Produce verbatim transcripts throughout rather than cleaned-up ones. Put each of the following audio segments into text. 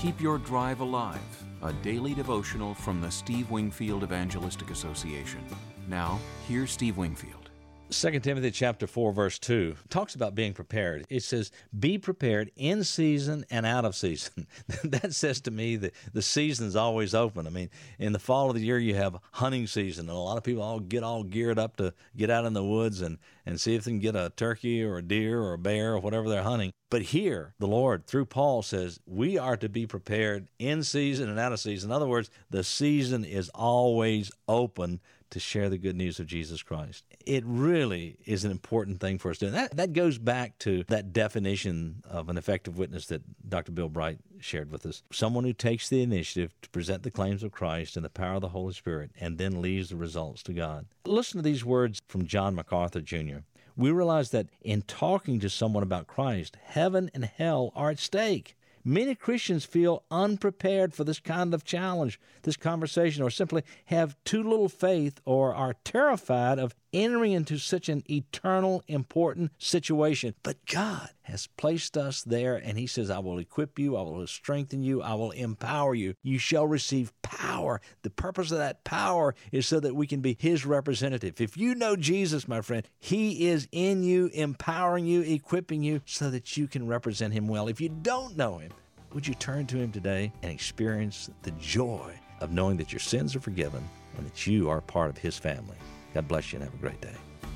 Keep Your Drive Alive, a daily devotional from the Steve Wingfield Evangelistic Association. Now, here's Steve Wingfield. Second Timothy chapter four, verse two talks about being prepared. It says, be prepared in season and out of season. That says to me that the season's always open. I mean, in the fall of the year, you have hunting season, and a lot of people all get all geared up to get out in the woods and, and see if they can get a turkey or a deer or a bear or whatever they're hunting. But here, the Lord, through Paul, says we are to be prepared in season and out of season. In other words, the season is always open to share the good news of Jesus Christ. It really is an important thing for us to do. And that, that goes back to that definition of an effective witness that Doctor Bill Bright shared with us. Someone who takes the initiative to present the claims of Christ and the power of the Holy Spirit and then leaves the results to God. Listen to these words from John MacArthur Junior We realize that in talking to someone about Christ, heaven and hell are at stake. Many Christians feel unprepared for this kind of challenge, this conversation, or simply have too little faith or are terrified of entering into such an eternal, important situation. But God has placed us there, and He says, I will equip you, I will strengthen you, I will empower you. You shall receive power. The purpose of that power is so that we can be His representative. If you know Jesus, my friend, He is in you, empowering you, equipping you so that you can represent Him well. If you don't know Him, would you turn to Him today and experience the joy of knowing that your sins are forgiven and that you are part of His family? God bless you and have a great day.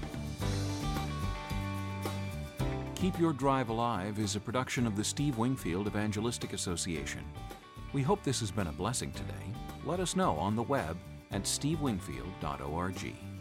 Keep Your Drive Alive is a production of the Steve Wingfield Evangelistic Association. We hope this has been a blessing today. Let us know on the web at steve wingfield dot org.